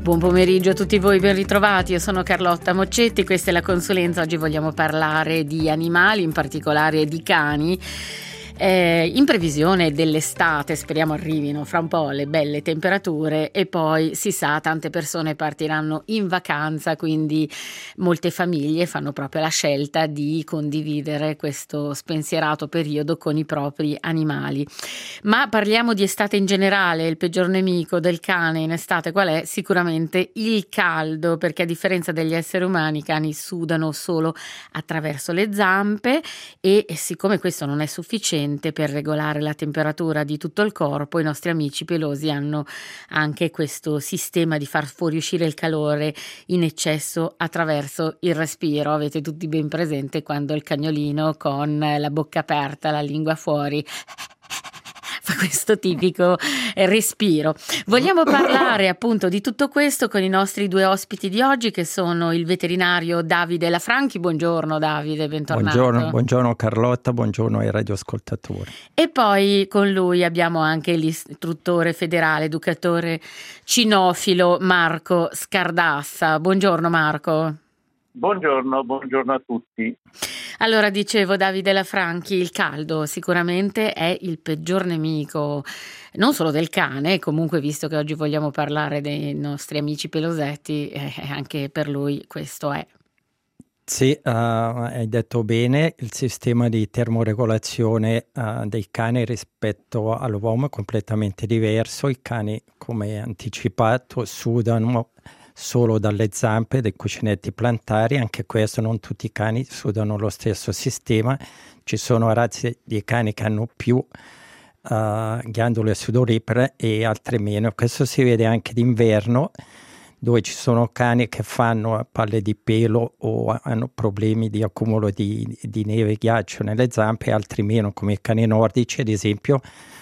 Buon pomeriggio a tutti voi, ben ritrovati. Io sono Carlotta Moccetti, questa è la consulenza. Oggi vogliamo parlare di animali, in particolare di cani. In previsione dell'estate, speriamo arrivino fra un po' le belle temperature e poi si sa, tante persone partiranno in vacanza, quindi molte famiglie fanno proprio la scelta di condividere questo spensierato periodo con i propri animali. Ma parliamo di estate in generale. Il peggior nemico del cane in estate qual è? Sicuramente il caldo, perché a differenza degli esseri umani i cani sudano solo attraverso le zampe e siccome questo non è sufficiente per regolare la temperatura di tutto il corpo, i nostri amici pelosi hanno anche questo sistema di far fuoriuscire il calore in eccesso attraverso il respiro. Avete tutti ben presente quando il cagnolino con la bocca aperta, la lingua fuori fa questo tipico respiro. Vogliamo parlare appunto di tutto questo con i nostri due ospiti di oggi, che sono il veterinario Davide Lafranchi. Buongiorno Davide, bentornato. Buongiorno Carlotta, buongiorno ai radioascoltatori. E poi con lui abbiamo anche l'istruttore federale, educatore cinofilo Marco Scardassa. Buongiorno Marco. Buongiorno a tutti. Allora, dicevo, Davide Lafranchi, il caldo sicuramente è il peggior nemico non solo del cane, comunque visto che oggi vogliamo parlare dei nostri amici pelosetti, anche per lui questo è. Sì, hai detto bene, il sistema di termoregolazione dei cani rispetto all'uomo è completamente diverso. I cani, come anticipato, sudano solo dalle zampe, dai cuscinetti plantari. Anche questo, non tutti i cani sudano lo stesso sistema. Ci sono razze di cani che hanno più ghiandole sudoripare e altre meno. Questo si vede anche d'inverno, dove ci sono cani che fanno palle di pelo o hanno problemi di accumulo di neve e ghiaccio nelle zampe, e altri meno, come i cani nordici ad esempio.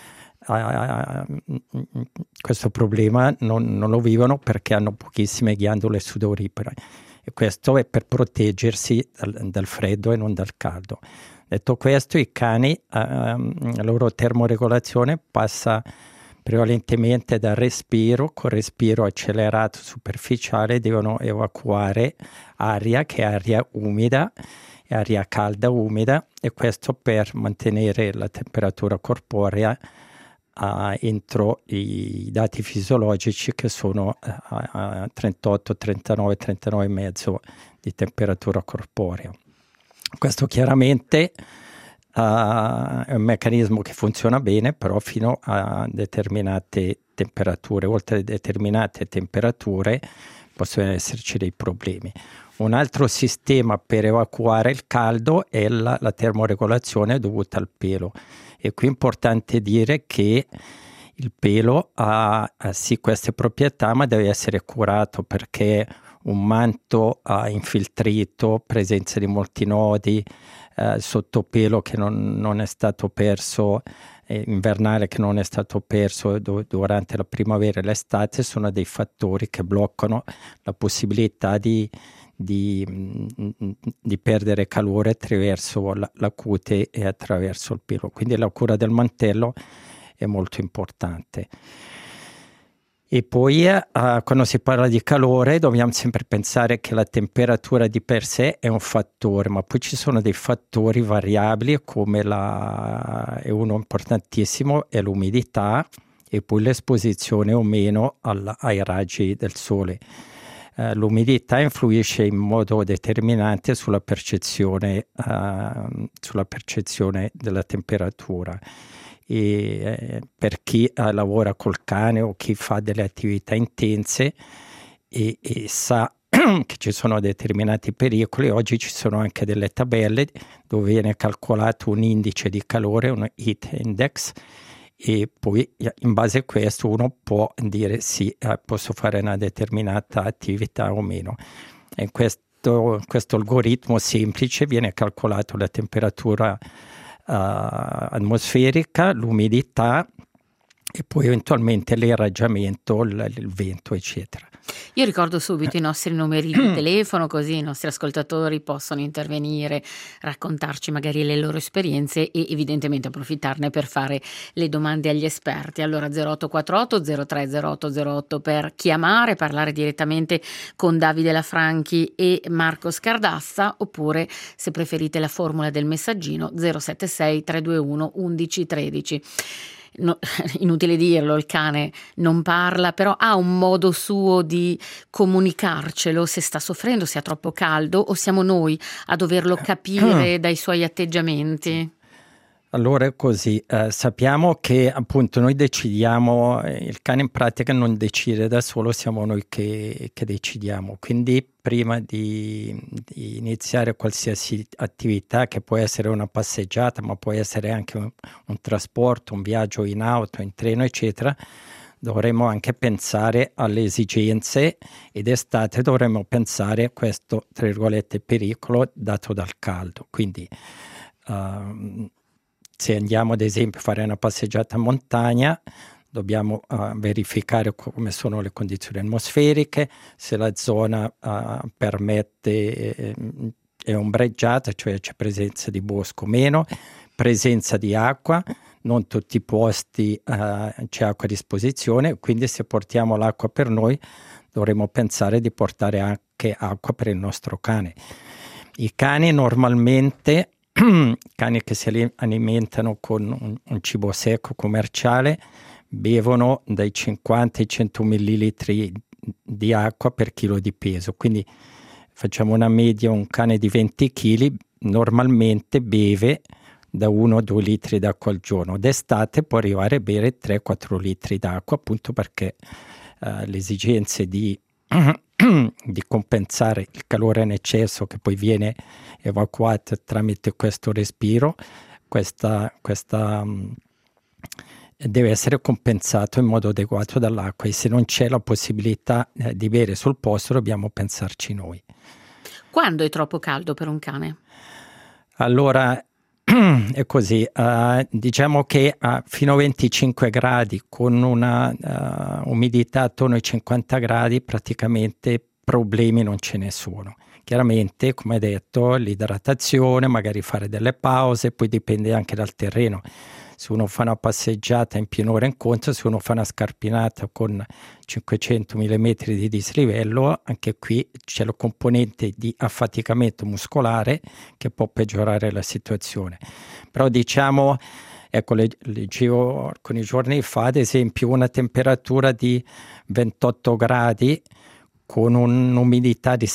Questo problema non lo vivono perché hanno pochissime ghiandole sudoripare, e questo è per proteggersi dal freddo e non dal caldo. Detto questo, i cani, la loro termoregolazione passa prevalentemente dal respiro. Con respiro accelerato superficiale devono evacuare aria, che è aria umida, e aria calda umida, e questo per mantenere la temperatura corporea entro i dati fisiologici, che sono a 38, 39, 39,5 di temperatura corporea. Questo chiaramente è un meccanismo che funziona bene, però fino a determinate temperature. Oltre a determinate temperature possono esserci dei problemi. Un altro sistema per evacuare il caldo è la termoregolazione dovuta al pelo. E qui è importante dire che il pelo ha sì queste proprietà, ma deve essere curato, perché un manto infiltrito, presenza di molti nodi, sottopelo che non è stato perso, invernale che non è stato perso durante la primavera e l'estate, sono dei fattori che bloccano la possibilità di perdere calore attraverso la cute e attraverso il pelo. Quindi la cura del mantello è molto importante. E poi quando si parla di calore dobbiamo sempre pensare che la temperatura di per sé è un fattore, ma poi ci sono dei fattori variabili, come e uno importantissimo è l'umidità, e poi l'esposizione o meno ai raggi del sole. L'umidità influisce in modo determinante sulla percezione della temperatura. E per chi lavora col cane o chi fa delle attività intense e sa che ci sono determinati pericoli, oggi ci sono anche delle tabelle dove viene calcolato un indice di calore, un heat index, e poi in base a questo uno può dire sì, posso fare una determinata attività o meno. E questo algoritmo semplice viene calcolato la temperatura atmosferica, l'umidità e poi eventualmente l'irraggiamento, il vento, eccetera. Io ricordo subito i nostri numeri di telefono, così i nostri ascoltatori possono intervenire, raccontarci magari le loro esperienze e evidentemente approfittarne per fare le domande agli esperti. Allora 0848 030808 per chiamare, parlare direttamente con Davide Lafranchi e Marco Scardassa, oppure se preferite la formula del messaggino 076 321 1113. No, inutile dirlo, il cane non parla, però ha un modo suo di comunicarcelo se sta soffrendo, se ha troppo caldo, o siamo noi a doverlo capire dai suoi atteggiamenti? Allora è così, sappiamo che appunto noi decidiamo, il cane in pratica non decide da solo, siamo noi che decidiamo, quindi prima di iniziare qualsiasi attività, che può essere una passeggiata, ma può essere anche un trasporto, un viaggio in auto, in treno, eccetera, dovremmo anche pensare alle esigenze, ed d'estate dovremmo pensare a questo, tra virgolette, pericolo dato dal caldo. Quindi se andiamo ad esempio a fare una passeggiata in montagna, dobbiamo verificare come sono le condizioni atmosferiche, se la zona permette, è ombreggiata, cioè c'è presenza di bosco o meno, presenza di acqua. Non tutti i posti c'è acqua a disposizione, quindi se portiamo l'acqua per noi dovremo pensare di portare anche acqua per il nostro cane. I cani normalmente, cani che si alimentano con un cibo secco commerciale, bevono dai 50 ai 100 millilitri di acqua per chilo di peso, quindi facciamo una media, un cane di 20 kg normalmente beve da 1 a 2 litri d'acqua al giorno. D'estate può arrivare a bere 3-4 litri d'acqua, appunto perché le esigenze di compensare il calore in eccesso che poi viene evacuato tramite questo respiro, questa deve essere compensato in modo adeguato dall'acqua, e se non c'è la possibilità di bere sul posto dobbiamo pensarci noi. Quando è troppo caldo per un cane? Allora è così, diciamo che fino a 25 gradi con una umidità attorno ai 50 gradi praticamente problemi non ce ne sono. Chiaramente, come detto, l'idratazione, magari fare delle pause, poi dipende anche dal terreno. Se uno fa una passeggiata in pianura incontro, se uno fa una scarpinata con 500 mm di dislivello, anche qui c'è la componente di affaticamento muscolare che può peggiorare la situazione. Però diciamo, ecco, leggevo alcuni giorni fa, ad esempio, una temperatura di 28 gradi con un'umidità del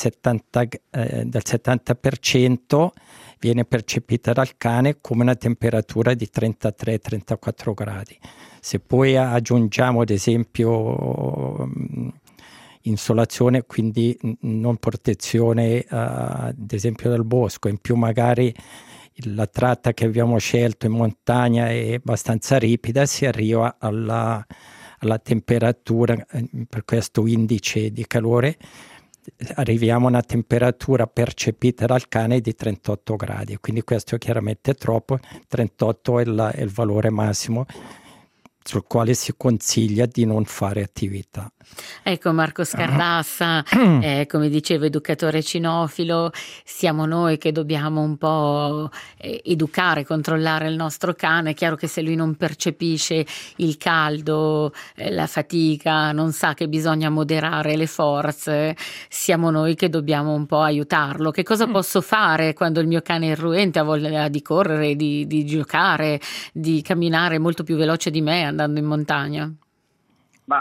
70%, viene percepita dal cane come una temperatura di 33-34 gradi. Se poi aggiungiamo ad esempio insolazione, quindi non protezione ad esempio dal bosco, in più magari la tratta che abbiamo scelto in montagna è abbastanza ripida, si arriva alla temperatura, per questo indice di calore, arriviamo a una temperatura percepita dal cane di 38 gradi, quindi questo è chiaramente troppo. 38 è il valore massimo sul quale si consiglia di non fare attività. Ecco, Marco Scardassa, come dicevo, educatore cinofilo, siamo noi che dobbiamo un po' educare, controllare il nostro cane. È chiaro che se lui non percepisce il caldo, la fatica, non sa che bisogna moderare le forze, siamo noi che dobbiamo un po' aiutarlo. Che cosa posso fare quando il mio cane è irruente, ha voglia di correre, di giocare, di camminare molto più veloce di me andando in montagna? Ma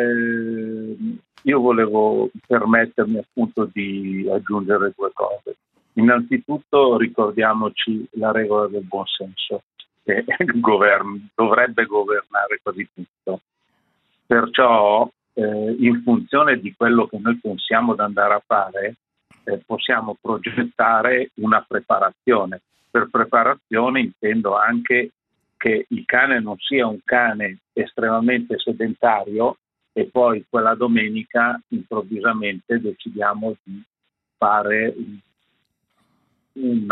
io volevo permettermi appunto di aggiungere due cose. Innanzitutto ricordiamoci la regola del buon senso, che dovrebbe governare quasi tutto. Perciò in funzione di quello che noi pensiamo di andare a fare, possiamo progettare una preparazione. Per preparazione intendo anche che il cane non sia un cane estremamente sedentario e poi quella domenica improvvisamente decidiamo di fare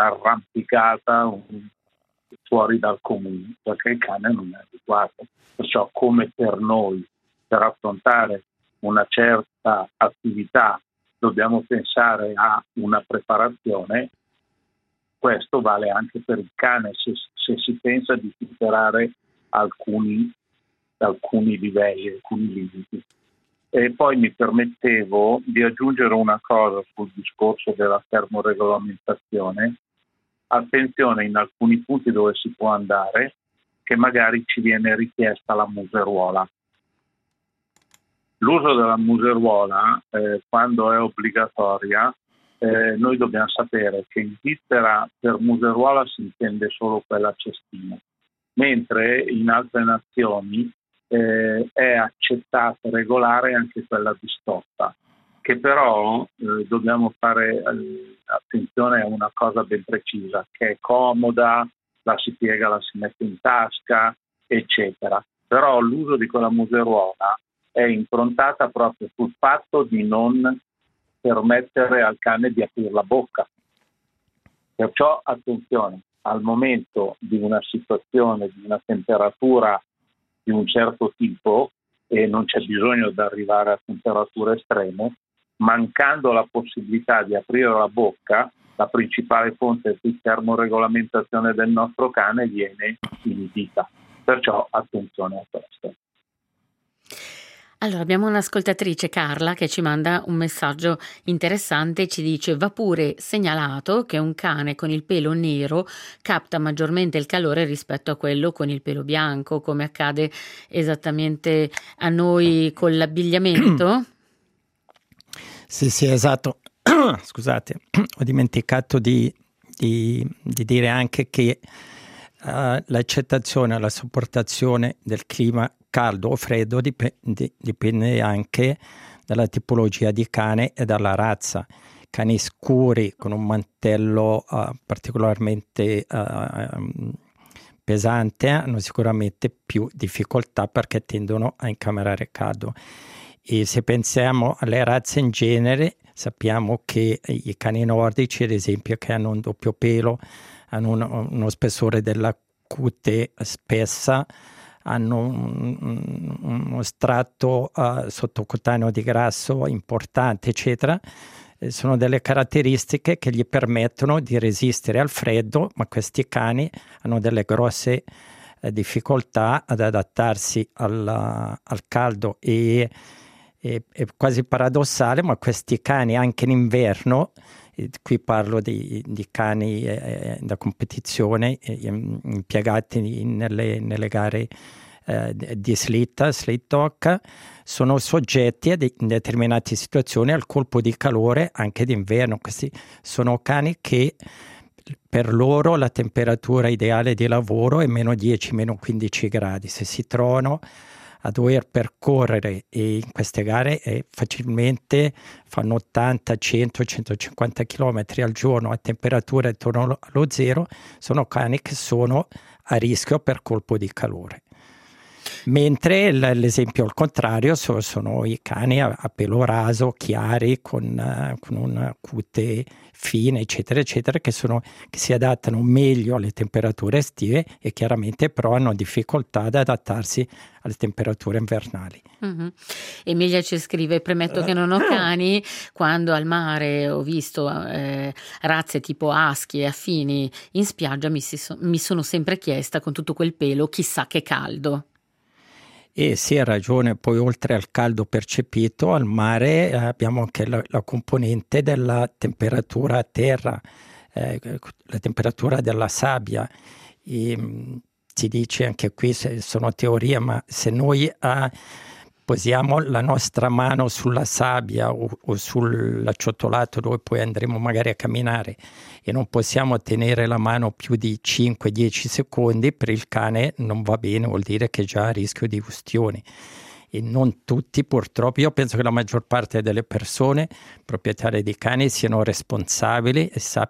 un'arrampicata fuori dal comune, perché il cane non è abituato. Perciò, come per noi, per affrontare una certa attività dobbiamo pensare a una preparazione, questo vale anche per il cane se si pensa di superare alcuni livelli, alcuni limiti. E poi mi permettevo di aggiungere una cosa sul discorso della termoregolamentazione. Attenzione in alcuni punti dove si può andare, che magari ci viene richiesta la museruola. L'uso della museruola, quando è obbligatoria, noi dobbiamo sapere che in Svizzera per museruola si intende solo quella a cestino, mentre in altre nazioni è accettato regolare anche quella di stoffa, che però dobbiamo fare attenzione a una cosa ben precisa, che è comoda, la si piega, la si mette in tasca, eccetera. Però l'uso di quella museruola è improntata proprio sul fatto di non permettere al cane di aprire la bocca. Perciò attenzione, al momento di una situazione, di una temperatura di un certo tipo, e non c'è bisogno di arrivare a temperature estreme, mancando la possibilità di aprire la bocca, la principale fonte di termoregolamentazione del nostro cane viene inibita. Perciò attenzione a questo. Allora, abbiamo un'ascoltatrice, Carla, che ci manda un messaggio interessante e ci dice: va pure segnalato che un cane con il pelo nero capta maggiormente il calore rispetto a quello con il pelo bianco, come accade esattamente a noi con l'abbigliamento? Sì, esatto. Scusate, ho dimenticato di dire anche che l'accettazione, la sopportazione del clima caldo o freddo dipende anche dalla tipologia di cane e dalla razza. Cani scuri con un mantello particolarmente pesante hanno sicuramente più difficoltà perché tendono a incamerare caldo. E se pensiamo alle razze in genere, sappiamo che i cani nordici, ad esempio, che hanno un doppio pelo, hanno uno spessore della cute spessa, hanno uno strato sottocutaneo di grasso importante, eccetera. Sono delle caratteristiche che gli permettono di resistere al freddo, ma questi cani hanno delle grosse difficoltà ad adattarsi al caldo e è quasi paradossale, ma questi cani anche in inverno, qui parlo di cani da competizione impiegati nelle gare di slitta, slit talk, sono soggetti in determinate situazioni al colpo di calore anche d'inverno. Questi sono cani che per loro la temperatura ideale di lavoro è meno 10, meno 15 gradi. Se si trovano a dover percorrere in queste gare facilmente fanno 80, 100, 150 km al giorno a temperatura intorno allo zero, sono cani che sono a rischio per colpo di calore. Mentre l'esempio al contrario sono i cani a pelo raso, chiari, con una cute fine, eccetera, eccetera, che si adattano meglio alle temperature estive e chiaramente però hanno difficoltà ad adattarsi alle temperature invernali. Mm-hmm. Emilia ci scrive: premetto che non ho cani, quando al mare ho visto razze tipo husky e affini in spiaggia mi sono sempre chiesta, con tutto quel pelo, chissà che caldo. E sì, ha ragione, poi oltre al caldo percepito al mare abbiamo anche la componente della temperatura a terra, la temperatura della sabbia. Si dice anche qui, sono teorie, ma se noi posiamo la nostra mano sulla sabbia o sull'acciottolato dove poi andremo magari a camminare e non possiamo tenere la mano più di 5-10 secondi, per il cane non va bene, vuol dire che è già a rischio di ustione. E non tutti, purtroppo, io penso che la maggior parte delle persone proprietarie di cani siano responsabili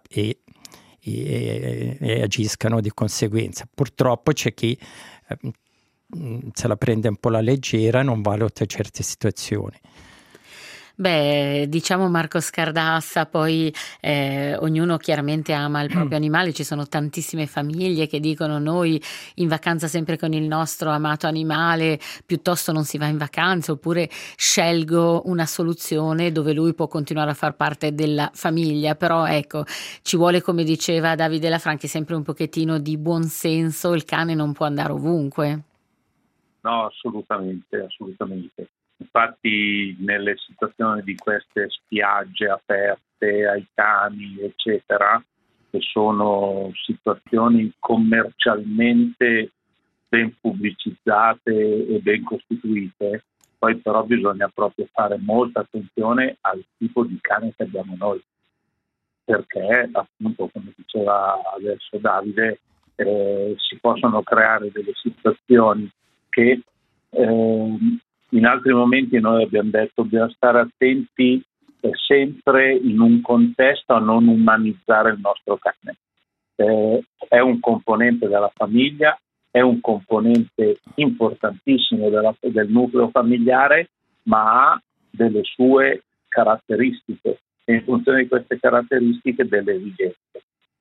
e agiscano di conseguenza. Purtroppo c'è chi se la prende un po' alla leggera e non valuta certe situazioni. Beh, diciamo Marco Scardassa, poi ognuno chiaramente ama il proprio animale, ci sono tantissime famiglie che dicono noi in vacanza sempre con il nostro amato animale, piuttosto non si va in vacanza, oppure scelgo una soluzione dove lui può continuare a far parte della famiglia, però ecco, ci vuole, come diceva Davide Lafranchi, sempre un pochettino di buon senso, il cane non può andare ovunque. No, assolutamente, assolutamente. Infatti nelle situazioni di queste spiagge aperte ai cani, eccetera, che sono situazioni commercialmente ben pubblicizzate e ben costituite, poi però bisogna proprio fare molta attenzione al tipo di cane che abbiamo noi, perché appunto, come diceva adesso Davide, si possono creare delle situazioni che in altri momenti noi abbiamo detto bisogna stare attenti sempre in un contesto a non umanizzare il nostro cane. È un componente della famiglia, è un componente importantissimo del nucleo familiare, ma ha delle sue caratteristiche e in funzione di queste caratteristiche delle esigenze.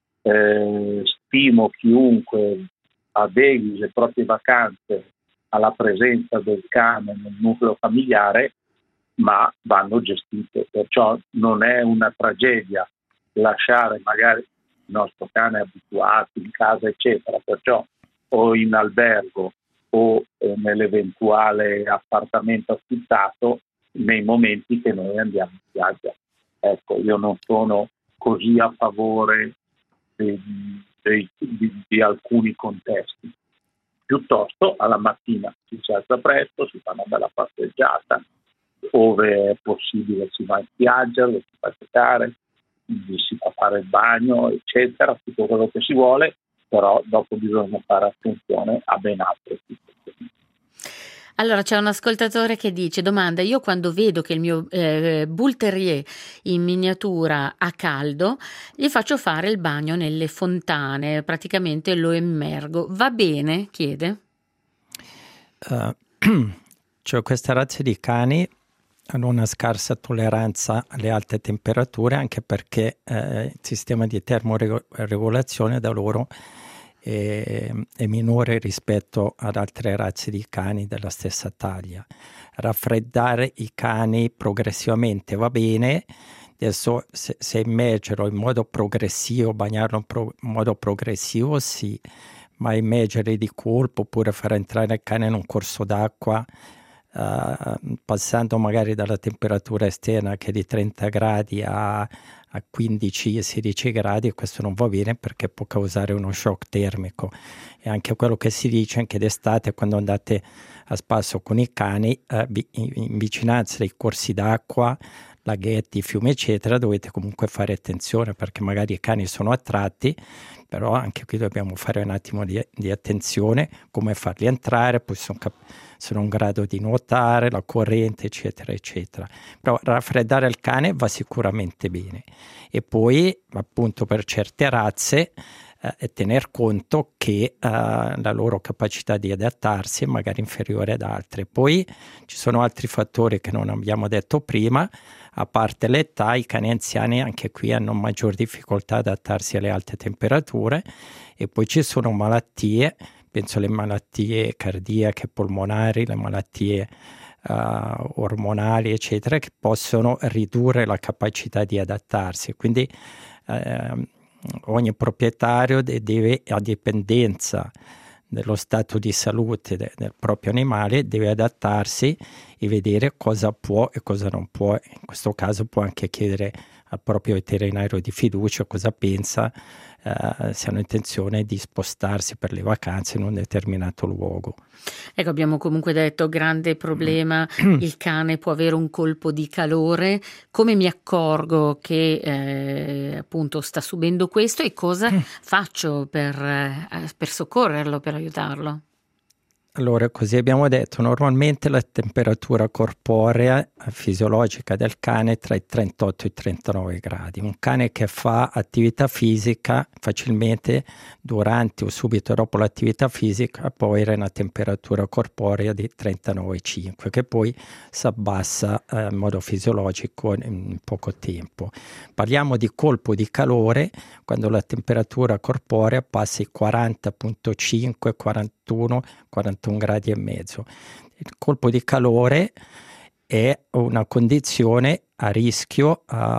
Stimo chiunque adegui le proprie vacanze alla presenza del cane nel nucleo familiare, ma vanno gestite, perciò non è una tragedia lasciare magari il nostro cane abituato in casa eccetera, perciò o in albergo o nell'eventuale appartamento affittato nei momenti che noi andiamo in spiaggia. Ecco, io non sono così a favore di alcuni contesti. Piuttosto alla mattina si alza presto, si fa una bella passeggiata, ove è possibile si va in spiaggia, lo si fa giocare, si fa fare il bagno, eccetera, tutto quello che si vuole, però dopo bisogna fare attenzione a ben altre situazioni. Allora c'è un ascoltatore che dice, domanda, io quando vedo che il mio Bull Terrier in miniatura ha caldo, gli faccio fare il bagno nelle fontane, praticamente lo immergo, va bene? Chiede. Cioè queste razze di cani hanno una scarsa tolleranza alle alte temperature, anche perché il sistema di termoregolazione da loro è minore rispetto ad altre razze di cani della stessa taglia. Raffreddare i cani progressivamente va bene, adesso se immergerlo in modo progressivo, bagnarlo in modo progressivo sì, ma immergere di colpo oppure far entrare il cane in un corso d'acqua passando magari dalla temperatura esterna che è di 30 gradi a 15-16 gradi, questo non va bene perché può causare uno shock termico. E anche quello che si dice anche d'estate, quando andate a spasso con i cani in vicinanza dei corsi d'acqua, laghetti, fiumi eccetera, dovete comunque fare attenzione perché magari i cani sono attratti, però anche qui dobbiamo fare un attimo di attenzione come farli entrare, poi sono in grado di nuotare, la corrente eccetera eccetera, però raffreddare il cane va sicuramente bene. E poi appunto per certe razze tener conto che la loro capacità di adattarsi è magari inferiore ad altre. Poi ci sono altri fattori che non abbiamo detto prima, a parte l'età, i cani anziani anche qui hanno maggior difficoltà ad adattarsi alle alte temperature, e poi ci sono malattie, penso alle malattie cardiache, polmonari, le malattie ormonali eccetera, che possono ridurre la capacità di adattarsi. Quindi ogni proprietario deve, a dipendenza dello stato di salute del proprio animale, deve adattarsi e vedere cosa può e cosa non può. In questo caso può anche chiedere al proprio veterinario di fiducia cosa pensa, se hanno intenzione di spostarsi per le vacanze in un determinato luogo. Ecco, abbiamo comunque detto grande problema, il cane può avere un colpo di calore, come mi accorgo che appunto sta subendo questo e cosa faccio per soccorrerlo, per aiutarlo? Allora, così abbiamo detto, normalmente la temperatura corporea fisiologica del cane è tra i 38 e i 39 gradi. Un cane che fa attività fisica facilmente durante o subito dopo l'attività fisica può avere una temperatura corporea di 39,5 che poi si abbassa in modo fisiologico in poco tempo. Parliamo di colpo di calore quando la temperatura corporea passa i 40,5, 41 gradi e mezzo. Il colpo di calore è una condizione a rischio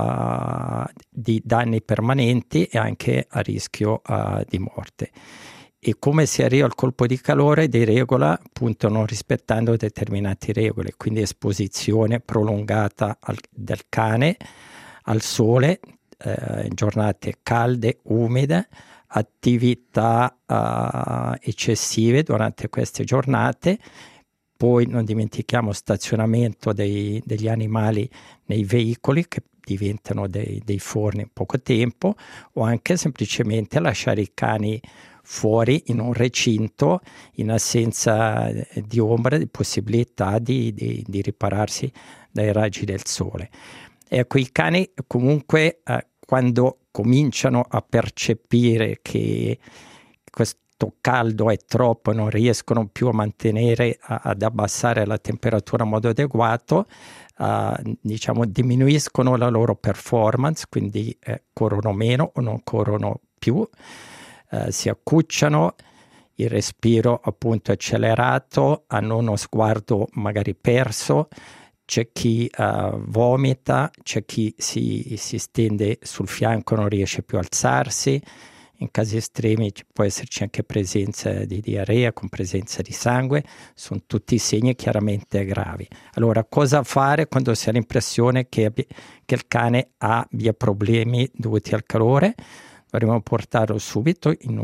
di danni permanenti e anche a rischio di morte. E come si arriva al colpo di calore? Di regola, appunto, non rispettando determinate regole, quindi esposizione prolungata del cane al sole, giornate calde, umide, attività eccessive durante queste giornate. Poi non dimentichiamo stazionamento degli animali nei veicoli che diventano dei forni in poco tempo, o anche semplicemente lasciare i cani fuori in un recinto in assenza di ombra, di possibilità di ripararsi dai raggi del sole. Ecco, i cani comunque quando cominciano a percepire che questo caldo è troppo, non riescono più a mantenere, ad abbassare la temperatura in modo adeguato, diciamo diminuiscono la loro performance, quindi corrono meno o non corrono più, si accucciano, il respiro appunto accelerato, hanno uno sguardo magari perso, c'è chi vomita, c'è chi si stende sul fianco e non riesce più a alzarsi. In casi estremi può esserci anche presenza di diarrea con presenza di sangue, sono tutti segni chiaramente gravi. Allora, cosa fare quando si ha l'impressione che il cane abbia problemi dovuti al calore? Dovremmo portarlo subito in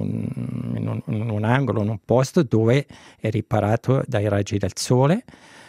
un angolo, in un posto dove è riparato dai raggi del sole,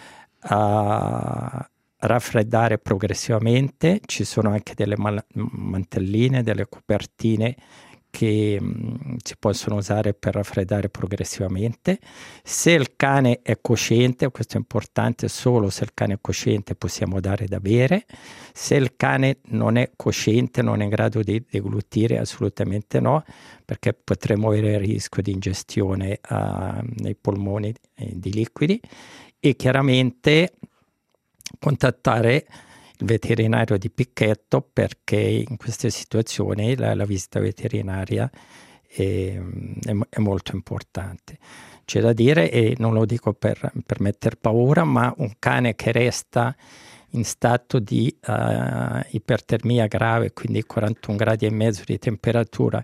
a raffreddare progressivamente. Ci sono anche delle mantelline, delle copertine che si possono usare per raffreddare progressivamente. Se il cane è cosciente, questo è importante, solo se il cane è cosciente possiamo dare da bere. Se il cane non è cosciente, non è in grado di deglutire, assolutamente no, perché potremo avere il rischio di ingestione nei polmoni di liquidi, e chiaramente contattare il veterinario di picchetto, perché in queste situazioni la visita veterinaria è molto importante. C'è da dire, e non lo dico per metter paura, ma un cane che resta in stato di ipertermia grave, quindi 41 gradi e mezzo di temperatura,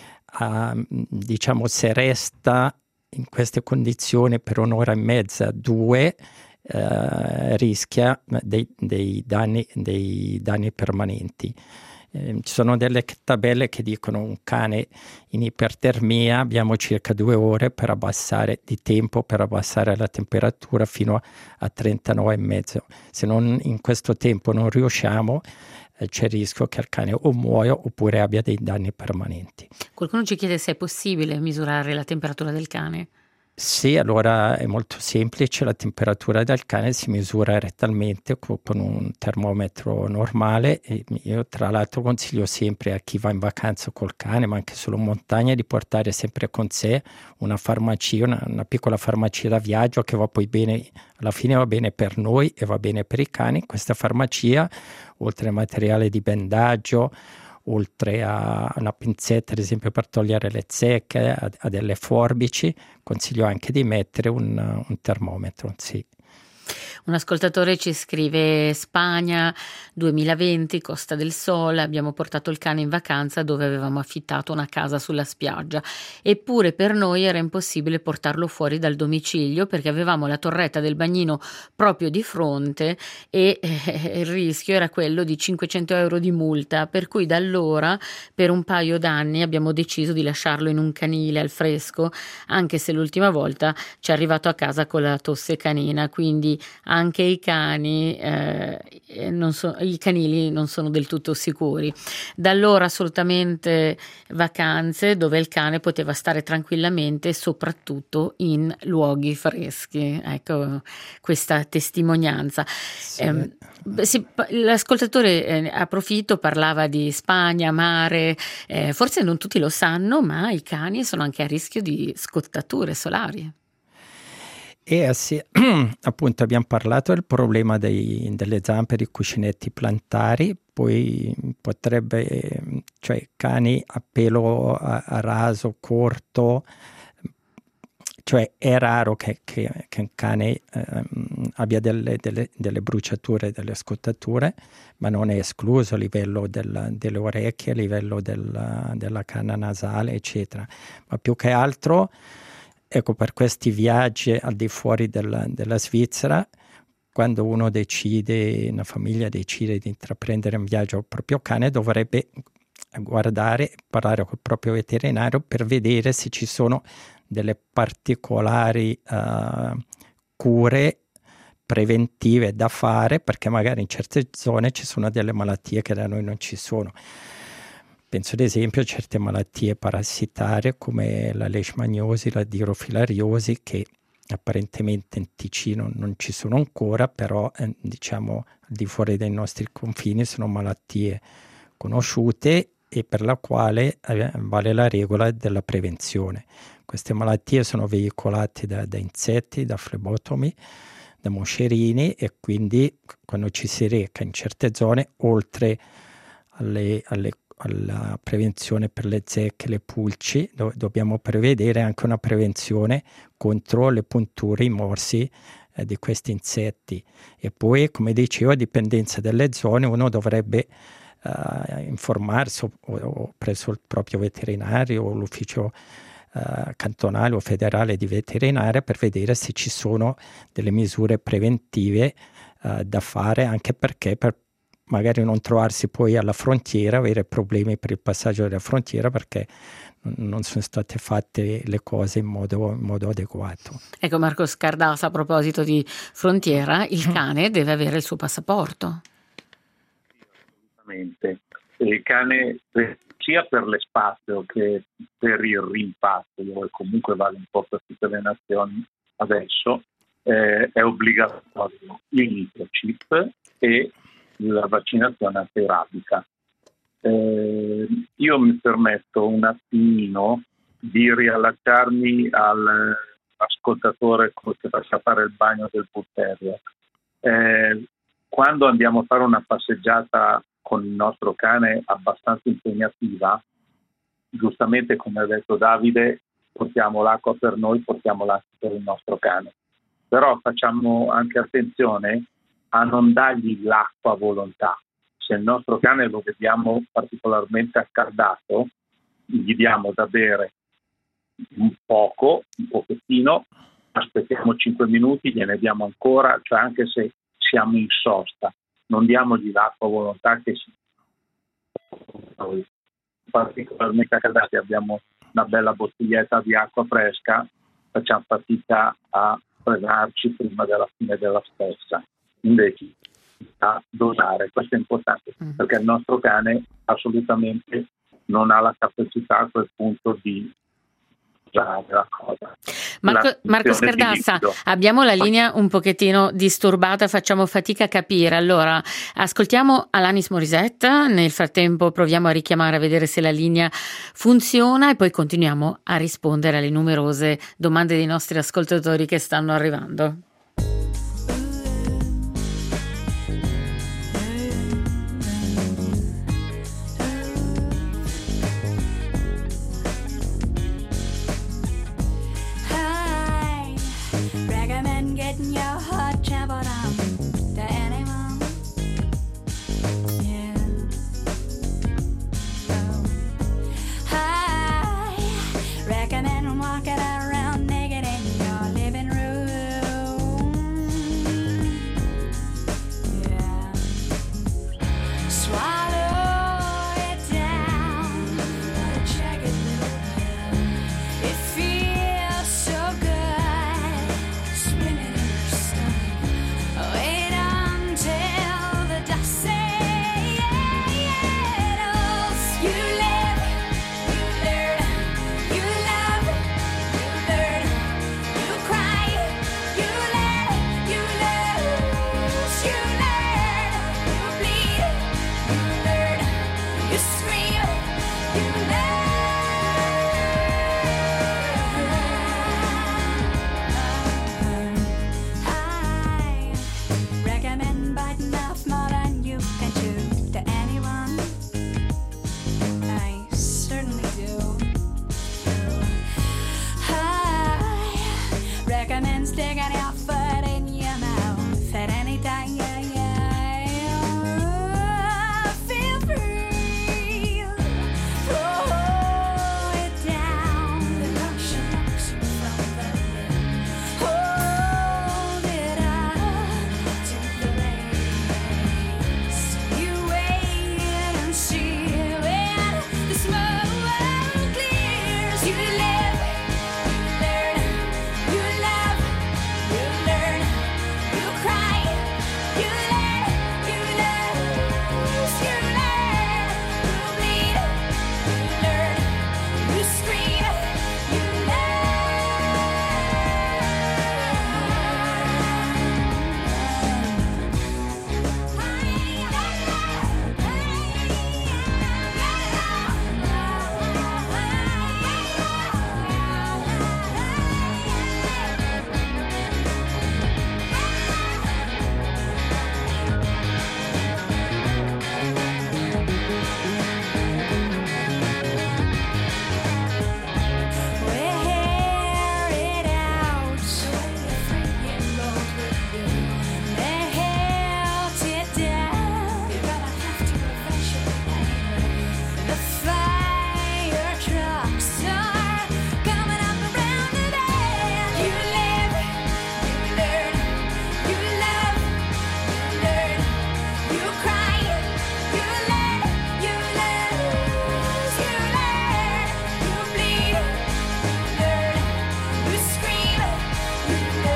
diciamo se resta in queste condizioni per un'ora e mezza, 2, rischia dei danni permanenti. Ci sono delle tabelle che dicono un cane in ipertermia abbiamo circa 2 ore di tempo per abbassare la temperatura fino a 39,5. Se non in questo tempo non riusciamo, c'è il rischio che il cane o muoia oppure abbia dei danni permanenti. Qualcuno ci chiede se è possibile misurare la temperatura del cane. Sì, allora è molto semplice, la temperatura del cane si misura rettalmente con un termometro normale, e io tra l'altro consiglio sempre a chi va in vacanza col cane, ma anche solo in montagna, di portare sempre con sé una farmacia, una piccola farmacia da viaggio che va poi bene, alla fine va bene per noi e va bene per i cani. Questa farmacia, oltre al materiale di bendaggio, oltre a una pinzetta ad esempio per togliere le zecche, a delle forbici, consiglio anche di mettere un termometro, sì. Un ascoltatore ci scrive: Spagna 2020, Costa del Sole, abbiamo portato il cane in vacanza dove avevamo affittato una casa sulla spiaggia, eppure per noi era impossibile portarlo fuori dal domicilio perché avevamo la torretta del bagnino proprio di fronte e il rischio era quello di 500 euro di multa, per cui da allora per un paio d'anni abbiamo deciso di lasciarlo in un canile al fresco, anche se l'ultima volta ci è arrivato a casa con la tosse canina, quindi anche i cani, i canili non sono del tutto sicuri. Da allora assolutamente vacanze dove il cane poteva stare tranquillamente, soprattutto in luoghi freschi. Ecco questa testimonianza. Sì. L'ascoltatore, approfitto, parlava di Spagna, mare, forse non tutti lo sanno, ma i cani sono anche a rischio di scottature solari. Sì, appunto abbiamo parlato del problema delle zampe, dei cuscinetti plantari, poi potrebbe, cioè cani a pelo a raso, corto, cioè è raro che un cane abbia delle bruciature, delle scottature, ma non è escluso a livello delle orecchie, a livello della canna nasale, eccetera. Ma più che altro, ecco, per questi viaggi al di fuori della Svizzera, quando una famiglia decide di intraprendere un viaggio al proprio cane, dovrebbe guardare, parlare col proprio veterinario per vedere se ci sono delle particolari cure preventive da fare, perché magari in certe zone ci sono delle malattie che da noi non ci sono. Penso ad esempio a certe malattie parassitarie come la leishmaniosi, la dirofilariosi, che apparentemente in Ticino non ci sono ancora, però diciamo al di fuori dei nostri confini sono malattie conosciute e per la quale vale la regola della prevenzione. Queste malattie sono veicolate da insetti, da flebotomi, da moscerini, e quindi quando ci si reca in certe zone, oltre alla prevenzione per le zecche, le pulci, dobbiamo prevedere anche una prevenzione contro le punture, i morsi di questi insetti. E poi, come dicevo, a dipendenza delle zone, uno dovrebbe informarsi o presso il proprio veterinario o l'ufficio cantonale o federale di veterinaria per vedere se ci sono delle misure preventive da fare, anche perché per magari non trovarsi poi alla frontiera, avere problemi per il passaggio della frontiera perché non sono state fatte le cose in modo adeguato. Ecco, Marco Scardassa, a proposito di frontiera, il cane deve avere il suo passaporto. Assolutamente. Il cane, sia per l'espatrio che per il rimpatrio, e comunque vale un po' per tutte le nazioni adesso, è obbligatorio il microchip e la vaccinazione antirabica. Io mi permetto un attimino di riallacciarmi all'ascoltatore che faccia fare il bagno del Bull Terrier. Quando andiamo a fare una passeggiata con il nostro cane abbastanza impegnativa, giustamente come ha detto Davide, portiamo l'acqua per noi, portiamo l'acqua per il nostro cane. Però facciamo anche attenzione a non dargli l'acqua a volontà. Se il nostro cane lo vediamo particolarmente accaldato, gli diamo da bere un pochettino, aspettiamo 5 minuti, gliene diamo ancora, cioè anche se siamo in sosta, non diamogli l'acqua a volontà, che si particolarmente accaldati, abbiamo una bella bottiglietta di acqua fresca, facciamo fatica a frenarci prima della fine della stessa. Invece a dosare, questo è importante perché il nostro cane assolutamente non ha la capacità a quel punto di usare la cosa. Marco Scardassa, abbiamo la linea un pochettino disturbata, facciamo fatica a capire. Allora, ascoltiamo Alanis Morissette, nel frattempo proviamo a richiamare a vedere se la linea funziona e poi continuiamo a rispondere alle numerose domande dei nostri ascoltatori che stanno arrivando. It feels so good, swimming in your stomach. get your foot in your mouth at any time. Feel free. Throw it down. The lotion knocks you from the limb. Hold it up to the race. You wait and see when the smoke clears. You live, you learn, you love, you learn, you cry, you learn, you lose, you learn, you bleed, you learn, you scream, you wear it out. They held it down. You're gonna have to eventually. The fire trucks are coming up around the bend. You live, you learn, you love, you learn, you cry, you learn, you lose, you learn, you bleed, you learn, you scream, you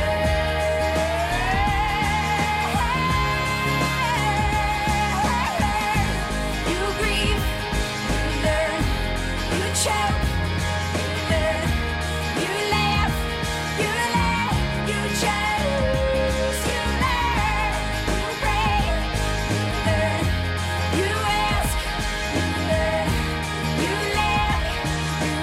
learn, you grieve, you learn, you choke, you learn, you laugh, you learn, you choose, you learn, you pray, you learn, you ask, you learn, you live, you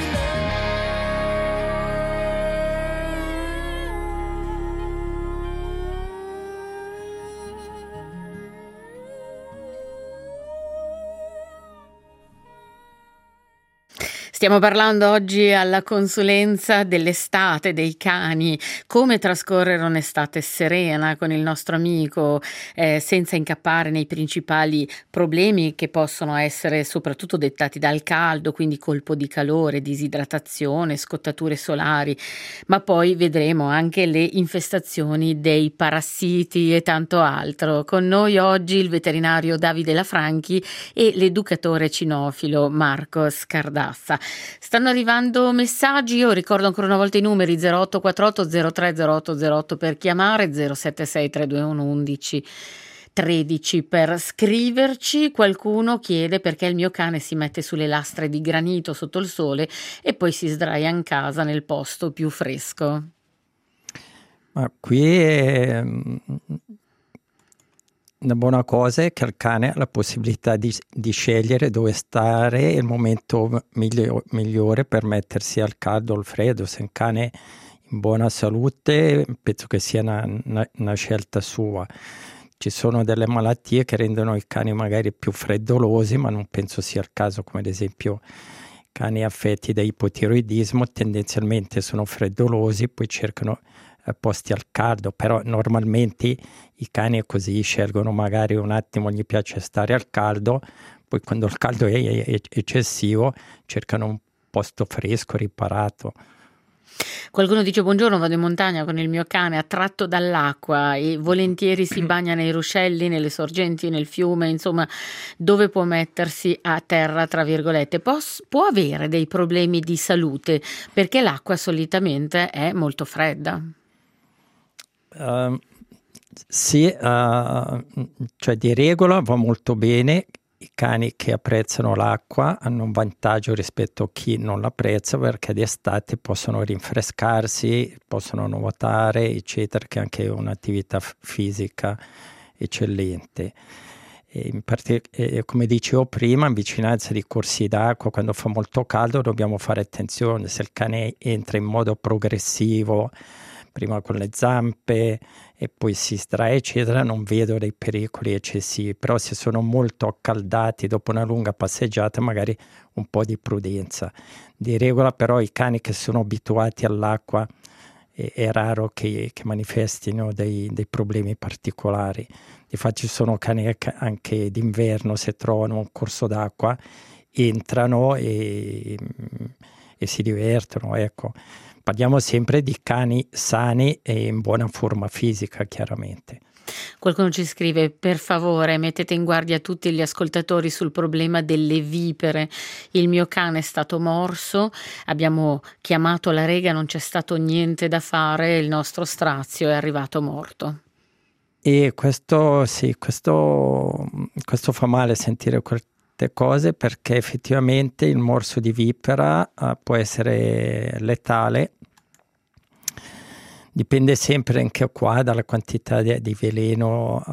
Stiamo parlando oggi alla consulenza dell'estate, dei cani, come trascorrere un'estate serena con il nostro amico, senza incappare nei principali problemi che possono essere soprattutto dettati dal caldo, quindi colpo di calore, disidratazione, scottature solari, ma poi vedremo anche le infestazioni dei parassiti e tanto altro. Con noi oggi il veterinario Davide Lafranchi e l'educatore cinofilo Marco Scardassa. Stanno arrivando messaggi, io ricordo ancora una volta i numeri 0848 030808 per chiamare, 076 321 11 13 per scriverci. Qualcuno chiede perché il mio cane si mette sulle lastre di granito sotto il sole e poi si sdraia in casa nel posto più fresco. Ma qui una buona cosa è che il cane ha la possibilità di scegliere dove stare, il momento migliore per mettersi al caldo o al freddo. Se un cane è in buona salute, penso che sia una scelta sua. Ci sono delle malattie che rendono i cani magari più freddolosi, ma non penso sia il caso, come ad esempio cani affetti da ipotiroidismo tendenzialmente sono freddolosi, poi cercano posti al caldo, però normalmente i cani così scelgono magari un attimo, gli piace stare al caldo, poi quando il caldo è eccessivo cercano un posto fresco, riparato. Qualcuno dice: buongiorno, vado in montagna con il mio cane attratto dall'acqua e volentieri si bagna nei ruscelli, nelle sorgenti, nel fiume, insomma dove può mettersi a terra, tra virgolette. Può avere dei problemi di salute perché l'acqua solitamente è molto fredda. Sì, cioè di regola va molto bene. I cani che apprezzano l'acqua hanno un vantaggio rispetto a chi non l'apprezza, perché d'estate possono rinfrescarsi, possono nuotare, eccetera, che è anche un'attività fisica eccellente. Come dicevo prima, in vicinanza di corsi d'acqua, quando fa molto caldo, dobbiamo fare attenzione. Se il cane entra in modo progressivo, prima con le zampe e poi si sdraia, eccetera, non vedo dei pericoli eccessivi. Però se sono molto accaldati dopo una lunga passeggiata, magari un po' di prudenza. Di regola però i cani che sono abituati all'acqua è raro che manifestino dei problemi particolari. Infatti ci sono cani che anche d'inverno, se trovano un corso d'acqua, entrano e si divertono, ecco. Parliamo sempre di cani sani e in buona forma fisica, chiaramente. Qualcuno ci scrive: per favore mettete in guardia tutti gli ascoltatori sul problema delle vipere. Il mio cane è stato morso, abbiamo chiamato la Rega, non c'è stato niente da fare, il nostro strazio è arrivato morto. E questo fa male sentire queste cose, perché effettivamente il morso di vipera può essere letale. Dipende sempre anche qua dalla quantità di veleno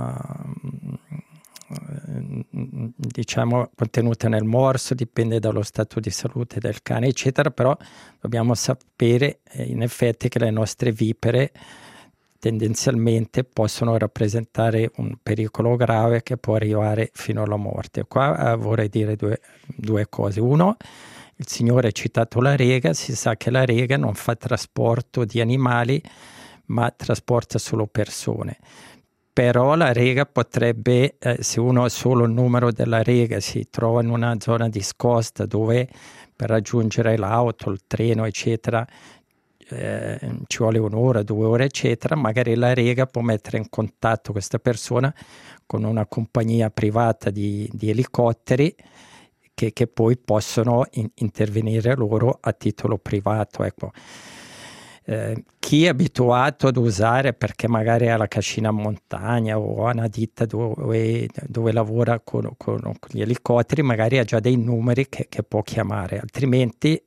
diciamo contenuta nel morso, dipende dallo stato di salute del cane, eccetera, però dobbiamo sapere in effetti che le nostre vipere tendenzialmente possono rappresentare un pericolo grave che può arrivare fino alla morte. Qua vorrei dire due cose. Uno, il signore ha citato la Rega, si sa che la Rega non fa trasporto di animali, ma trasporta solo persone. Però la Rega potrebbe, se uno ha solo il numero della Rega, si trova in una zona discosta dove per raggiungere l'auto, il treno, eccetera, ci vuole 1 ora, 2 ore, eccetera, magari la Rega può mettere in contatto questa persona con una compagnia privata di elicotteri che poi possono intervenire loro a titolo privato, ecco. Chi è abituato ad usare, perché magari ha la cascina a montagna o ha una ditta dove lavora con gli elicotteri, magari ha già dei numeri che può chiamare, altrimenti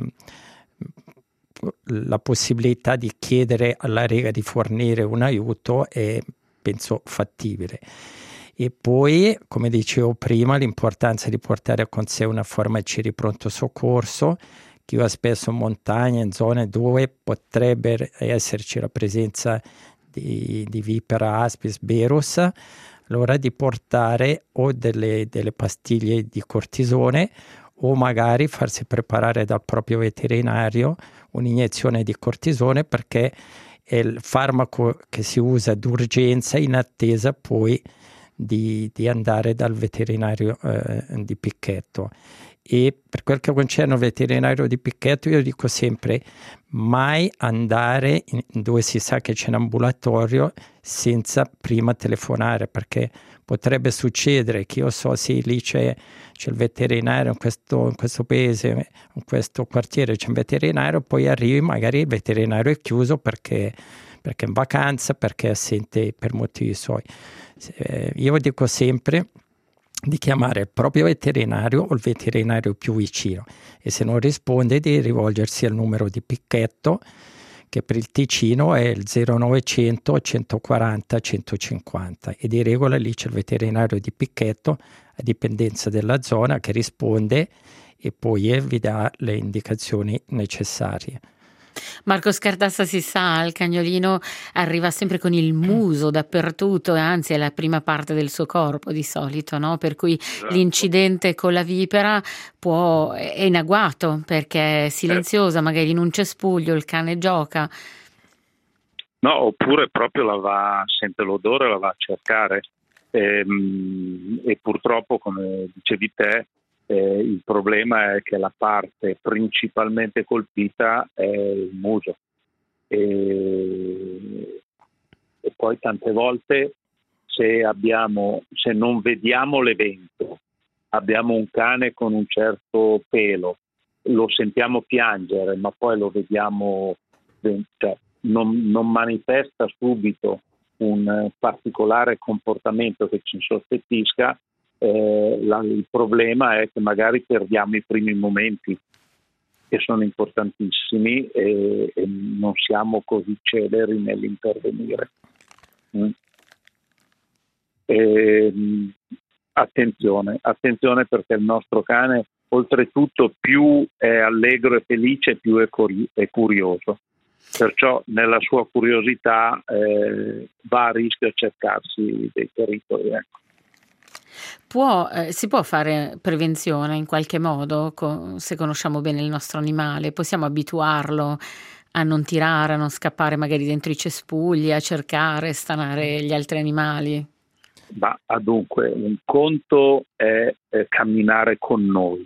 la possibilità di chiedere alla Rega di fornire un aiuto è, penso, fattibile. E poi, come dicevo prima, l'importanza di portare con sé una farmacia di pronto soccorso. Chi va spesso in montagna, in zone dove potrebbe esserci la presenza di vipera aspis berus, allora di portare o delle pastiglie di cortisone o magari farsi preparare dal proprio veterinario un'iniezione di cortisone, perché è il farmaco che si usa d'urgenza in attesa poi di andare dal veterinario di picchetto. E per quel che concerne il veterinario di picchetto, io dico sempre: mai andare dove si sa che c'è un ambulatorio senza prima telefonare, perché potrebbe succedere che, io so, sì, lì c'è il veterinario, in questo paese, in questo quartiere c'è un veterinario, poi arrivi, magari il veterinario è chiuso perché è in vacanza, perché è assente per motivi suoi. Io dico sempre di chiamare il proprio veterinario o il veterinario più vicino, e se non risponde di rivolgersi al numero di picchetto, che per il Ticino è il 0900 140 150, e di regola lì c'è il veterinario di picchetto a dipendenza della zona che risponde e poi vi dà le indicazioni necessarie. Marco Scardassa, si sa, il cagnolino arriva sempre con il muso dappertutto, e anzi è la prima parte del suo corpo di solito, no? Per cui l'incidente con la vipera è in agguato, perché è silenziosa, magari in un cespuglio il cane gioca. No, oppure proprio sente l'odore, la va a cercare, e purtroppo, come dicevi te, il problema è che la parte principalmente colpita è il muso, e poi tante volte se non vediamo l'evento, abbiamo un cane con un certo pelo, lo sentiamo piangere, ma poi lo vediamo, cioè, non manifesta subito un particolare comportamento che ci insospettisca. Il problema è che magari perdiamo i primi momenti, che sono importantissimi, e non siamo così celeri nell'intervenire. Attenzione, perché il nostro cane, oltretutto, più è allegro e felice, più è curioso. Perciò nella sua curiosità va a rischio a cercarsi dei pericoli, ecco. Si può fare prevenzione in qualche modo, se conosciamo bene il nostro animale? Possiamo abituarlo a non tirare, a non scappare magari dentro i cespugli, a cercare, stanare gli altri animali? Ma dunque, un conto è camminare con noi.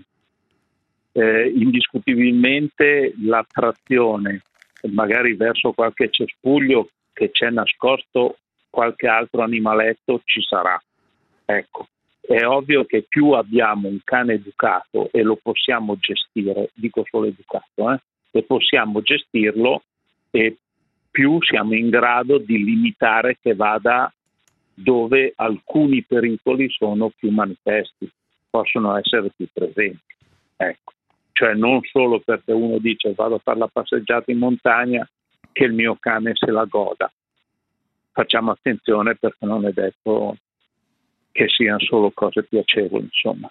Indiscutibilmente l'attrazione magari verso qualche cespuglio che c'è nascosto qualche altro animaletto ci sarà. Ecco, è ovvio che più abbiamo un cane educato e lo possiamo gestire, dico solo educato, e possiamo gestirlo, e più siamo in grado di limitare che vada dove alcuni pericoli sono più manifesti, possono essere più presenti. Ecco. Cioè non solo perché uno dice vado a fare la passeggiata in montagna che il mio cane se la goda. Facciamo attenzione perché non è detto che siano solo cose piacevoli, insomma.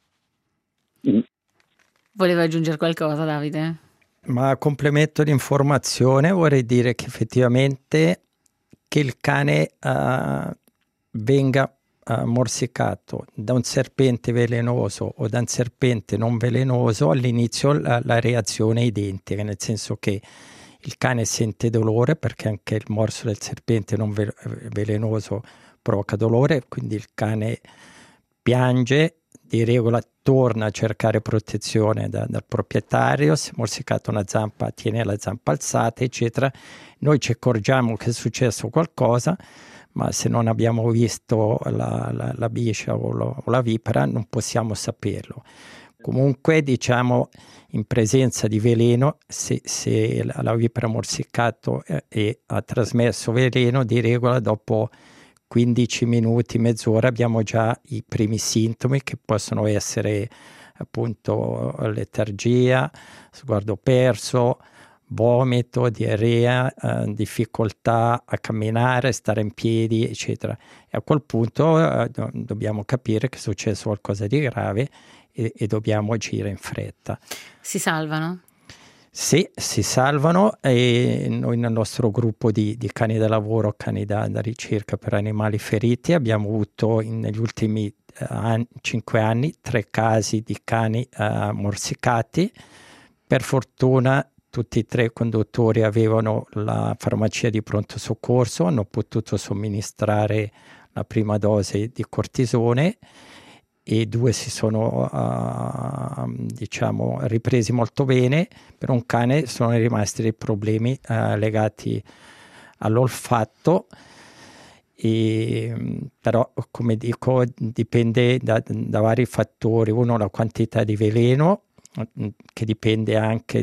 Voleva aggiungere qualcosa, Davide? Ma a complemento di informazione vorrei dire che effettivamente che il cane venga morsicato da un serpente velenoso o da un serpente non velenoso, all'inizio la reazione è identica, nel senso che il cane sente dolore perché anche il morso del serpente non velenoso provoca dolore, quindi il cane piange, di regola torna a cercare protezione dal proprietario, se è morsicato una zampa tiene la zampa alzata, eccetera. Noi ci accorgiamo che è successo qualcosa, ma se non abbiamo visto la biscia o la vipera non possiamo saperlo. Comunque, diciamo, in presenza di veleno, se la vipera ha morsicato e ha trasmesso veleno, di regola dopo 15 minuti, mezz'ora abbiamo già i primi sintomi che possono essere appunto letargia, sguardo perso, vomito, diarrea, difficoltà a camminare, stare in piedi, eccetera. E a quel punto dobbiamo capire che è successo qualcosa di grave e dobbiamo agire in fretta. Si salvano? Sì, si salvano, e noi nel nostro gruppo di cani da lavoro, cani da ricerca per animali feriti, abbiamo avuto negli ultimi 5 anni 3 casi di cani morsicati. Per fortuna tutti e 3 i conduttori avevano la farmacia di pronto soccorso, hanno potuto somministrare la prima dose di cortisone e 2 si sono diciamo ripresi molto bene. Per un cane sono rimasti dei problemi legati all'olfatto, però come dico dipende da vari fattori. Uno, la quantità di veleno, che dipende anche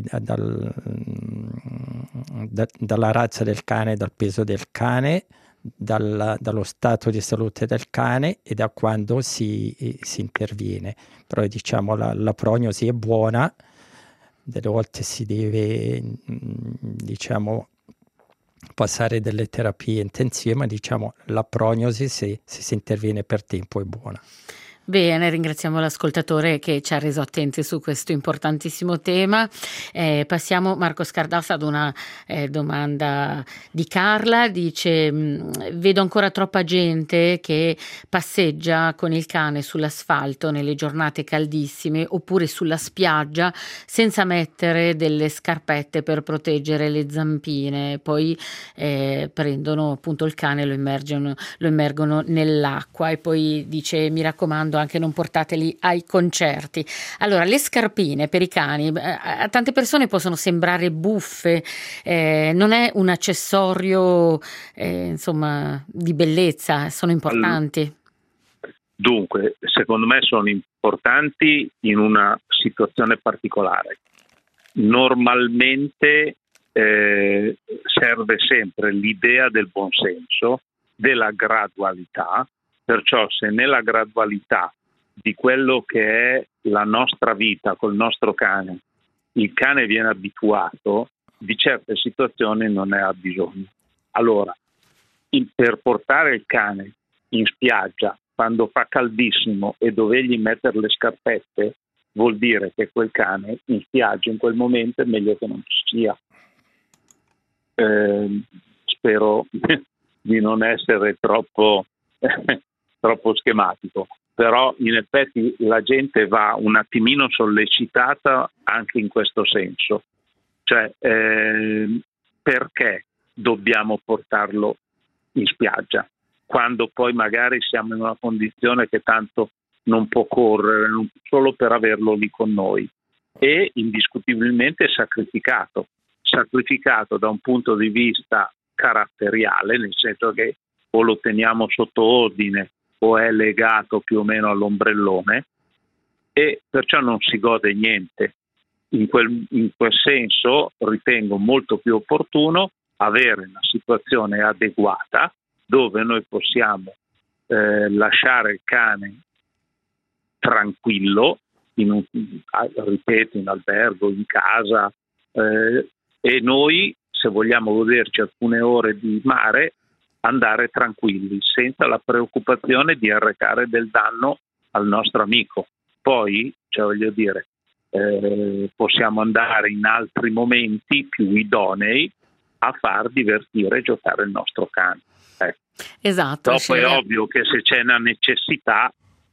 dalla razza del cane, dal peso del cane, dallo stato di salute del cane e da quando si interviene. Però diciamo la prognosi è buona, delle volte si deve diciamo passare delle terapie intensive, ma diciamo la prognosi, se si interviene per tempo, è buona. Bene, ringraziamo l'ascoltatore che ci ha reso attenti su questo importantissimo tema. Passiamo, Marco Scardassa, ad una domanda di Carla. Dice: vedo ancora troppa gente che passeggia con il cane sull'asfalto nelle giornate caldissime oppure sulla spiaggia senza mettere delle scarpette per proteggere le zampine, poi prendono appunto il cane e lo immergono nell'acqua, e poi dice: mi raccomando, anche non portateli ai concerti. Allora, le scarpine per i cani a tante persone possono sembrare buffe, non è un accessorio insomma di bellezza, sono importanti. Dunque, secondo me sono importanti in una situazione particolare. Normalmente serve sempre l'idea del buonsenso, della gradualità. Perciò se nella gradualità di quello che è la nostra vita col nostro cane, il cane viene abituato, di certe situazioni non ne ha bisogno. Allora, per portare il cane in spiaggia quando fa caldissimo e dovergli mettere le scarpette, vuol dire che quel cane in spiaggia in quel momento è meglio che non ci sia. Spero di non essere troppo schematico, però in effetti la gente va un attimino sollecitata anche in questo senso. Cioè, perché dobbiamo portarlo in spiaggia quando poi magari siamo in una condizione che tanto non può correre, solo per averlo lì con noi? E indiscutibilmente sacrificato da un punto di vista caratteriale, nel senso che o lo teniamo sotto ordine o è legato più o meno all'ombrellone, e perciò non si gode niente. In quel senso ritengo molto più opportuno avere una situazione adeguata dove noi possiamo lasciare il cane tranquillo, ripeto, in albergo, in casa, e noi, se vogliamo goderci alcune ore di mare, andare tranquilli, senza la preoccupazione di arrecare del danno al nostro amico. Poi, cioè, voglio dire, possiamo andare in altri momenti più idonei a far divertire e giocare il nostro cane. Esatto. Dopo è ovvio che se c'è una necessità,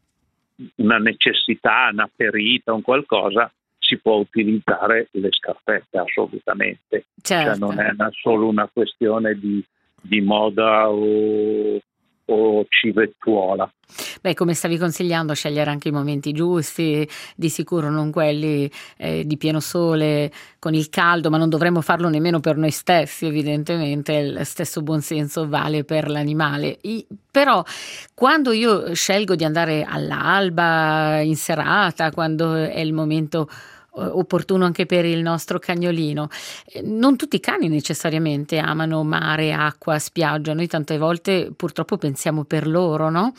una ferita, un qualcosa, si può utilizzare le scarpette, assolutamente. Certo. Cioè non è solo una questione di moda o civettuola. Beh, come stavi consigliando, scegliere anche i momenti giusti, di sicuro non quelli di pieno sole con il caldo, ma non dovremmo farlo nemmeno per noi stessi, evidentemente il stesso buonsenso vale per l'animale. Però quando io scelgo di andare all'alba, in serata, quando è il momento opportuno anche per il nostro cagnolino, non tutti i cani necessariamente amano mare, acqua, spiaggia. Noi tante volte purtroppo pensiamo per loro, no?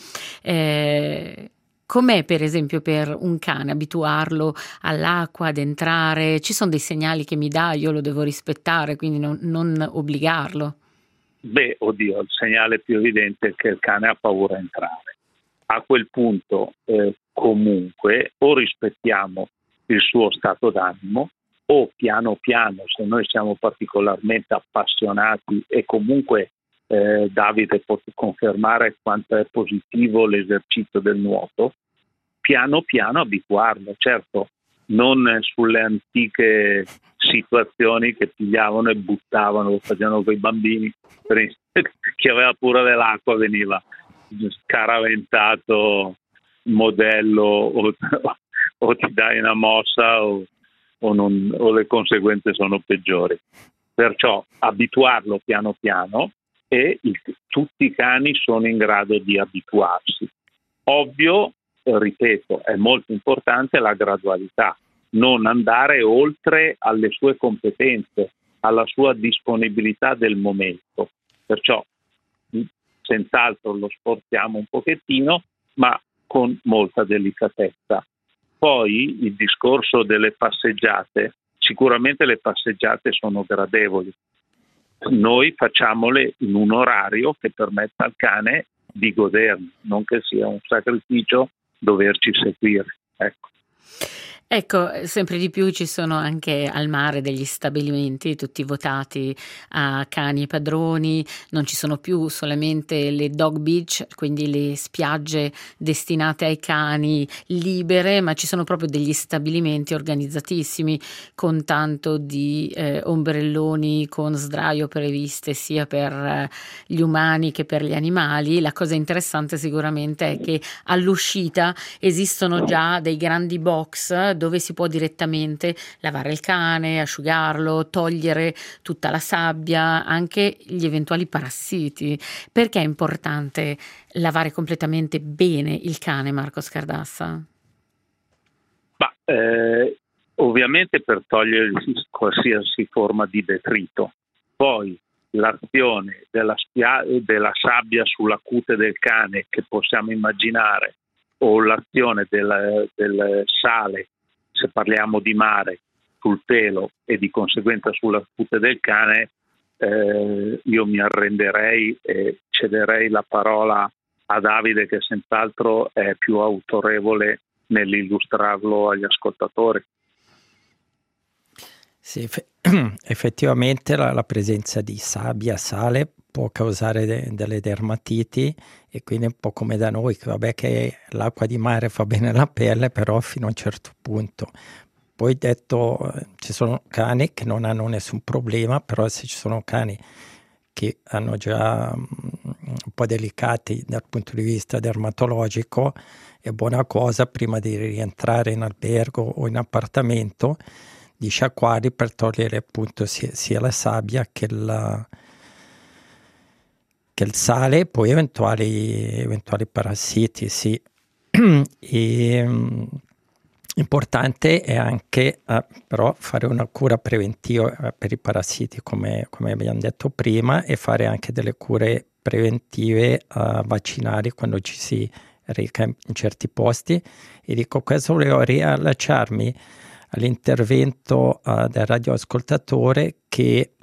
Com'è per esempio per un cane abituarlo all'acqua, ad entrare? Ci sono dei segnali che mi dà, io lo devo rispettare, quindi non obbligarlo. Beh, oddio, il segnale più evidente è che il cane ha paura di entrare. A quel punto comunque o rispettiamo il suo stato d'animo, o piano piano, se noi siamo particolarmente appassionati, e comunque Davide può confermare quanto è positivo l'esercizio del nuoto, piano piano abituarlo, certo non sulle antiche situazioni che pigliavano e buttavano, lo facevano con i bambini, chi aveva paura dell'acqua veniva scaraventato modello o ti dai una mossa o le conseguenze sono peggiori. Perciò abituarlo piano piano, e tutti i cani sono in grado di abituarsi. Ovvio, ripeto, è molto importante la gradualità, non andare oltre alle sue competenze, alla sua disponibilità del momento. Perciò senz'altro lo sportiamo un pochettino, ma con molta delicatezza. Poi il discorso delle passeggiate, sicuramente le passeggiate sono gradevoli. Noi facciamole in un orario che permetta al cane di goderli, non che sia un sacrificio doverci seguire. Ecco, sempre di più ci sono anche al mare degli stabilimenti tutti votati a cani e padroni, non ci sono più solamente le dog beach, quindi le spiagge destinate ai cani libere, ma ci sono proprio degli stabilimenti organizzatissimi con tanto di ombrelloni con sdraio previste sia per gli umani che per gli animali. La cosa interessante sicuramente è che all'uscita esistono già dei grandi box dove si può direttamente lavare il cane, asciugarlo, togliere tutta la sabbia, anche gli eventuali parassiti. Perché è importante lavare completamente bene il cane, Marco Scardassa? Ovviamente per togliere qualsiasi forma di detrito. Poi l'azione della sabbia sulla cute del cane che possiamo immaginare, o l'azione del sale, se parliamo di mare, sul pelo e di conseguenza sulla cute del cane, io mi arrenderei e cederei la parola a Davide, che senz'altro è più autorevole nell'illustrarlo agli ascoltatori. Sì, effettivamente la presenza di sabbia, sale può causare delle dermatiti, e quindi è un po' come da noi, che vabbè che l'acqua di mare fa bene alla pelle, però fino a un certo punto. poi detto, ci sono cani che non hanno nessun problema, però se ci sono cani che hanno già un po' delicati dal punto di vista dermatologico, è buona cosa prima di rientrare in albergo o in appartamento di sciacquarli per togliere appunto sia la sabbia che il sale e poi eventuali parassiti, sì. Importante è anche però fare una cura preventiva per i parassiti, come abbiamo detto prima, e fare anche delle cure preventive vaccinali quando ci si reca in certi posti. E dico questo, volevo riallacciarmi all'intervento del radioascoltatore che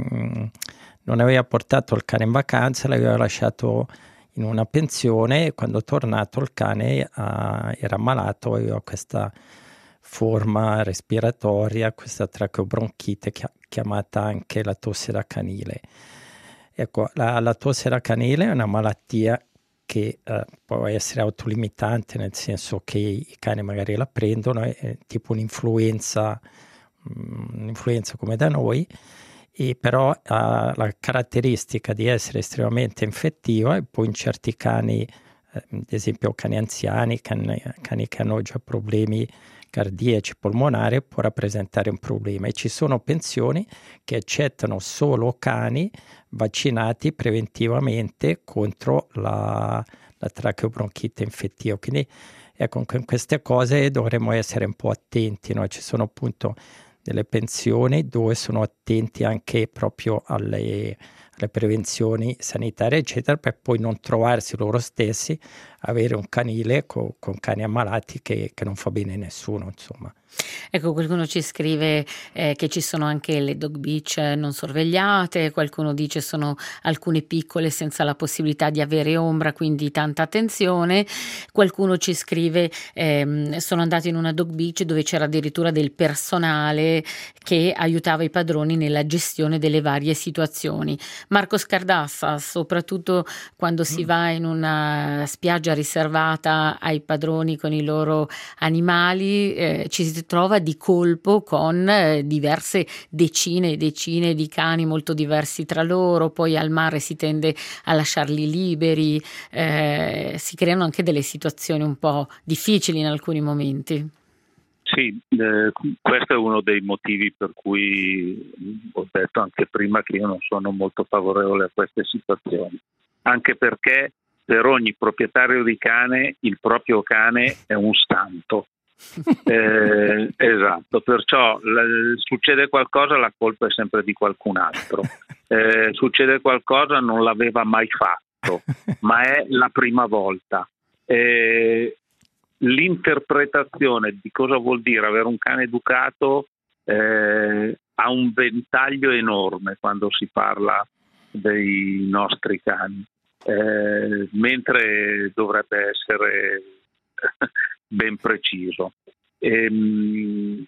non aveva portato il cane in vacanza, l'aveva lasciato in una pensione e quando è tornato il cane era malato, aveva questa forma respiratoria, questa tracheobronchite chiamata anche la tosse da canile. Ecco, la tosse da canile è una malattia che può essere autolimitante, nel senso che i cani magari la prendono, è tipo un'influenza come da noi, e però ha la caratteristica di essere estremamente infettiva e poi in certi cani, ad esempio cani anziani, cani che hanno già problemi cardiaci, polmonari, può rappresentare un problema. E ci sono pensioni che accettano solo cani vaccinati preventivamente contro la tracheobronchite infettiva. Quindi ecco, con queste cose dovremmo essere un po' attenti, no? Ci sono appunto delle pensioni dove sono attenti anche proprio alle prevenzioni sanitarie, eccetera, per poi non trovarsi loro stessi avere un canile con cani ammalati che non fa bene a nessuno, insomma. Ecco, qualcuno ci scrive che ci sono anche le dog beach non sorvegliate, qualcuno dice sono alcune piccole senza la possibilità di avere ombra, quindi tanta attenzione. Qualcuno ci scrive sono andato in una dog beach dove c'era addirittura del personale che aiutava i padroni nella gestione delle varie situazioni. Marco Scardassa, soprattutto quando si va in una spiaggia riservata ai padroni con i loro animali, ci si trova di colpo con diverse decine e decine di cani molto diversi tra loro, poi al mare si tende a lasciarli liberi, si creano anche delle situazioni un po' difficili in alcuni momenti. Sì, questo è uno dei motivi per cui ho detto anche prima che io non sono molto favorevole a queste situazioni, anche perché per ogni proprietario di cane il proprio cane è un santo. Esatto, perciò succede qualcosa, la colpa è sempre di qualcun altro, succede qualcosa, non l'aveva mai fatto, ma è la prima volta. L'interpretazione di cosa vuol dire avere un cane educato ha un ventaglio enorme quando si parla dei nostri cani, mentre dovrebbe essere ben preciso. Il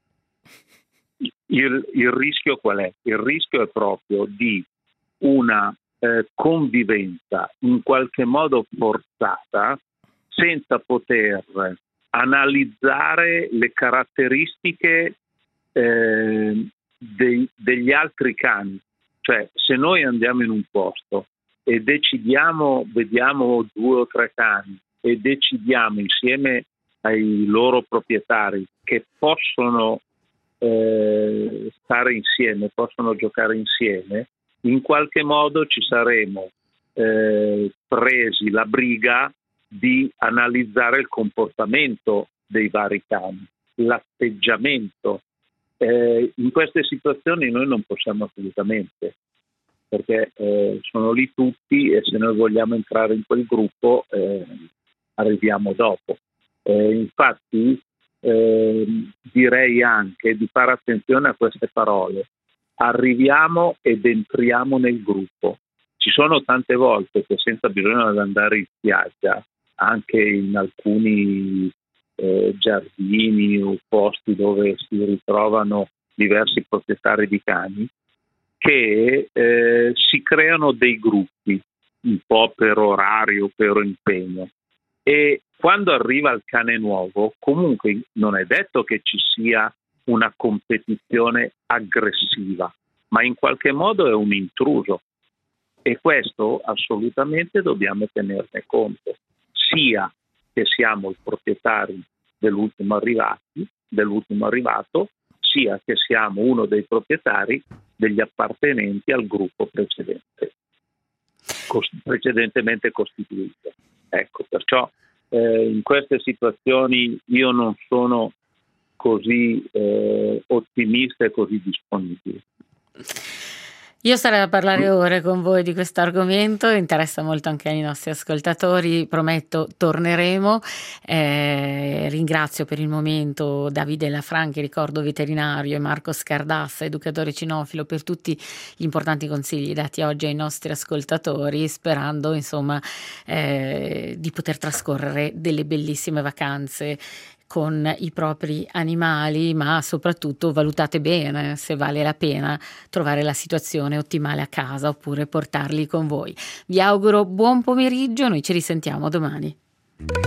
rischio qual è? Il rischio è proprio di una convivenza in qualche modo forzata senza poter analizzare le caratteristiche degli altri cani. Cioè, se noi andiamo in un posto e vediamo 2 o 3 cani e decidiamo insieme ai loro proprietari che possono stare insieme, possono giocare insieme, in qualche modo ci saremo presi la briga di analizzare il comportamento dei vari cani, l'atteggiamento. In queste situazioni noi non possiamo assolutamente, perché sono lì tutti e se noi vogliamo entrare in quel gruppo arriviamo dopo. Infatti direi anche di fare attenzione a queste parole: arriviamo ed entriamo nel gruppo. Ci sono tante volte che senza bisogno di andare in spiaggia, anche in alcuni giardini o posti dove si ritrovano diversi proprietari di cani, che si creano dei gruppi un po' per orario, per impegno, e quando arriva il cane nuovo comunque non è detto che ci sia una competizione aggressiva, ma in qualche modo è un intruso, e questo assolutamente dobbiamo tenerne conto, sia che siamo i proprietari dell'ultimo arrivato, sia che siamo uno dei proprietari degli appartenenti al gruppo precedentemente costituito. Ecco, perciò in queste situazioni io non sono così ottimista e così disponibile. Io sarei a parlare ore con voi di questo argomento, interessa molto anche ai nostri ascoltatori, prometto torneremo. Ringrazio per il momento Davide Lafranchi, ricordo veterinario, e Marco Scardassa, educatore cinofilo, per tutti gli importanti consigli dati oggi ai nostri ascoltatori, sperando insomma di poter trascorrere delle bellissime vacanze con i propri animali, ma soprattutto valutate bene se vale la pena trovare la situazione ottimale a casa oppure portarli con voi. Vi auguro buon pomeriggio, noi ci risentiamo domani.